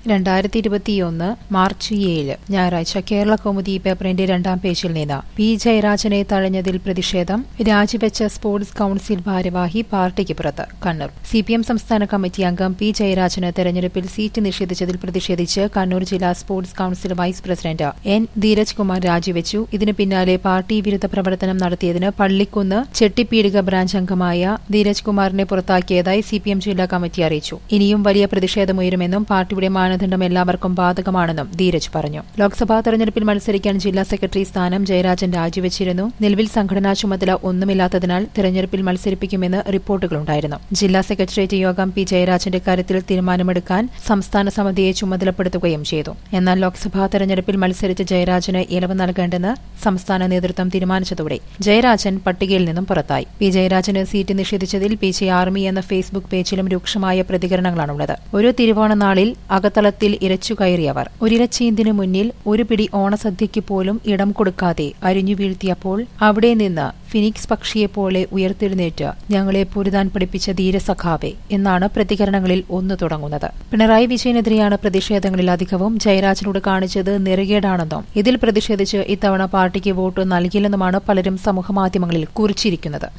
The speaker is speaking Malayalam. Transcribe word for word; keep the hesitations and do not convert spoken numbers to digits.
രണ്ടായിരത്തി ഇരുപത്തിയൊന്ന് മാർച്ച് ഏഴ് ഞായറാഴ്ച കേരള കൗമുദി പേപ്പറിന്റെ രണ്ടാം പേജിൽ നിന്ന് പി ജയരാജനെ തഴഞ്ഞതിൽ പ്രതിഷേധം രാജിവെച്ച സ്പോർട്സ് കൌൺസിൽ ഭാരവാഹി പാർട്ടിക്ക് പുറത്ത് കണ്ണൂർ. സി പി എം സംസ്ഥാന കമ്മിറ്റി അംഗം പി ജയരാജന് തെരഞ്ഞെടുപ്പിൽ സീറ്റ് നിഷേധിച്ചതിൽ പ്രതിഷേധിച്ച് കണ്ണൂർ ജില്ലാ sports council vice president N Dheeraj Kumar രാജിവെച്ചു. ഇതിന് പിന്നാലെ പാർട്ടി വിരുദ്ധ പ്രവർത്തനം നടത്തിയതിന് പള്ളിക്കുന്ന് ചെട്ടിപ്പീടിക ബ്രാഞ്ച് അംഗമായ ധീരജ് കുമാറിനെ പുറത്താക്കിയതായി സി പി എം ജില്ലാ കമ്മിറ്റി അറിയിച്ചു. ഇനിയും വലിയ പ്രതിഷേധമുയരുമെന്നും പാർട്ടിയുടെ മാനദണ്ഡം എല്ലാവർക്കും ബാധകമാണെന്നും ധീരജ് പറഞ്ഞു. ലോക്സഭാ തെരഞ്ഞെടുപ്പിൽ മത്സരിക്കാൻ ജില്ലാ സെക്രട്ടറി സ്ഥാനം ജയരാജൻ രാജിവെച്ചിരുന്നു. നിലവിൽ സംഘടനാ ചുമതല ഒന്നുമില്ലാത്തതിനാൽ തെരഞ്ഞെടുപ്പിൽ മത്സരിപ്പിക്കുമെന്ന് റിപ്പോർട്ടുകളുണ്ടായിരുന്നു. ജില്ലാ സെക്രട്ടേറിയറ്റ് യോഗം പി ജയരാജന്റെ കാര്യത്തിൽ തീരുമാനമെടുക്കാൻ സംസ്ഥാന സമിതിയെ ചുമതലപ്പെടുത്തുകയും ചെയ്തു. എന്നാൽ ലോക്സഭാ തെരഞ്ഞെടുപ്പിൽ മത്സരിച്ച ജയരാജന് ഇളവ് നൽകേണ്ടെന്ന് സംസ്ഥാന നേതൃത്വം തീരുമാനിച്ചതോടെ ജയരാജൻ പട്ടികയിൽ നിന്നും പുറത്തായി. പി ജയരാജന് സീറ്റ് നിഷേധിച്ചതിൽ പി ജെ ആർമി എന്ന ഫേസ്ബുക്ക് പേജിലും രൂക്ഷമായ പ്രതികരണങ്ങളാണുള്ളത്. ഒരു തിരുവോണനാളിൽ അകത്തളത്തിൽ ഇരച്ചുകയറിയവർ ഒരിരച്ചീന്തിനു മുന്നിൽ ഒരു പിടി ഓണസദ്യയ്ക്ക് പോലും ഇടം കൊടുക്കാതെ അരിഞ്ഞു വീഴ്ത്തിയപ്പോൾ അവിടെ നിന്ന് ഫിനിക്സ് പക്ഷിയെപ്പോലെ ഉയർത്തെഴുന്നേറ്റ് ഞങ്ങളെ പൊരുതാൻ പഠിപ്പിച്ച ധീരസഖാവെ എന്നാണ് പ്രതികരണങ്ങളിൽ ഒന്ന് തുടങ്ങുന്നത്. പിണറായി വിജയനെതിരെയാണ് പ്രതിഷേധങ്ങളിൽ അധികവും. ജയരാജനോട് കാണിച്ചത് നെറുകേടാണെന്നും ഇതിൽ പ്രതിഷേധിച്ച് ഇത്തവണ പാർട്ടിക്ക് വോട്ട് നൽകില്ലെന്നുമാണ് പലരും സമൂഹമാധ്യമങ്ങളിൽ കുറിച്ചിരിക്കുന്നത്.